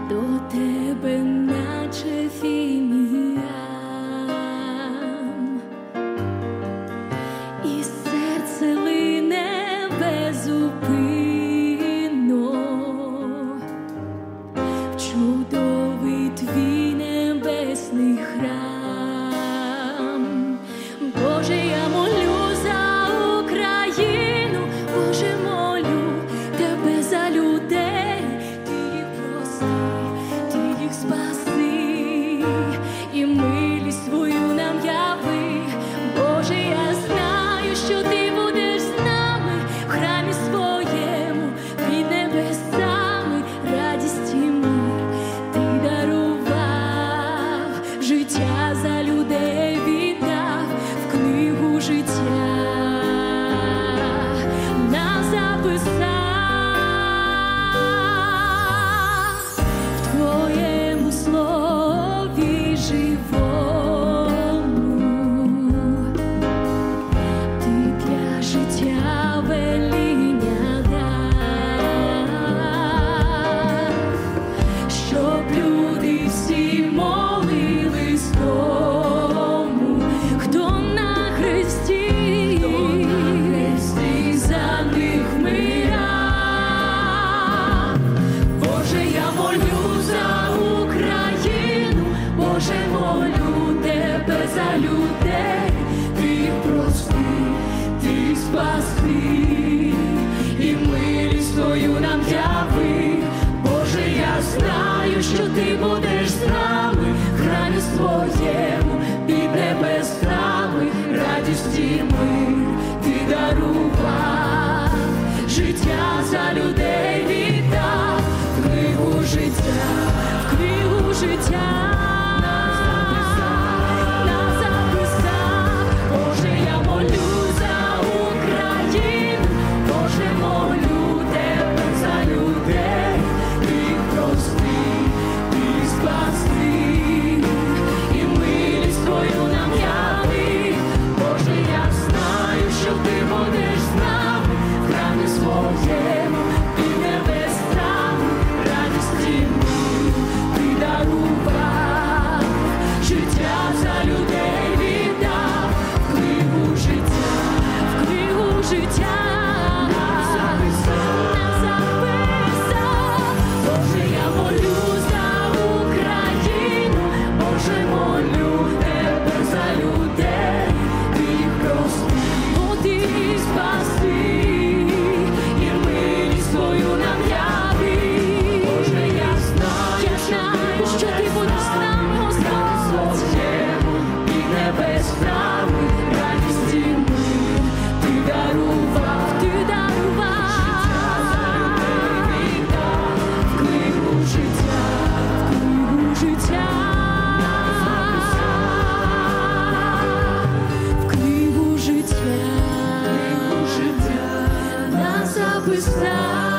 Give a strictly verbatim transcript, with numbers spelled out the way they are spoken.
до тебе, наче фіміам, і серце лине безупинно в чудовий твій небесний храм. Боже, я молю за Україну, Боже, молю тебе за людей, ти їх прости, ти їх спаси, і милість свою нам яви. Боже, я знаю, що ти будеш з нами в храмі своєму, під небесами радість і мир. Ти дарував життя за людей, віддав в книгу життя, нас записав в твоєму слові живому. Ти для життя веління дав, щоб люди всі молились тому, хто на хресті за них вмирав. Боже, я молю за Україну, Боже, молю тебе за людей, ти їх прости, ти їх спаси, і милість твою нам яви. Боже, я знаю, що ти будеш з нами в храмі своєму, під небесами радість і мир. Ти дарував життя за людей, віддав в книгу життя, в книгу життя. Нас записав. Боже, я молю за Україну, Боже, молю тебе за людей, ти їх прости, ти їх спаси, і милість твою нам яви. Боже, я знаю, що ти будеш з нами в храмі своєму, під небесами радість і мир. Ти дарував життя за людей, віддав в книгу життя, в книгу життя. Нас записав. Боже, я молю за Україну, Боже, молю тебе за людей, ти їх прости, ти їх спаси, і милість твою нам яви. Боже, я знаю, що ти будеш з нами, Господь, під небесами радість і мир. Ти дарував, ти дарував в книгу життя, в книгу життя, в книгу життя, нас записав.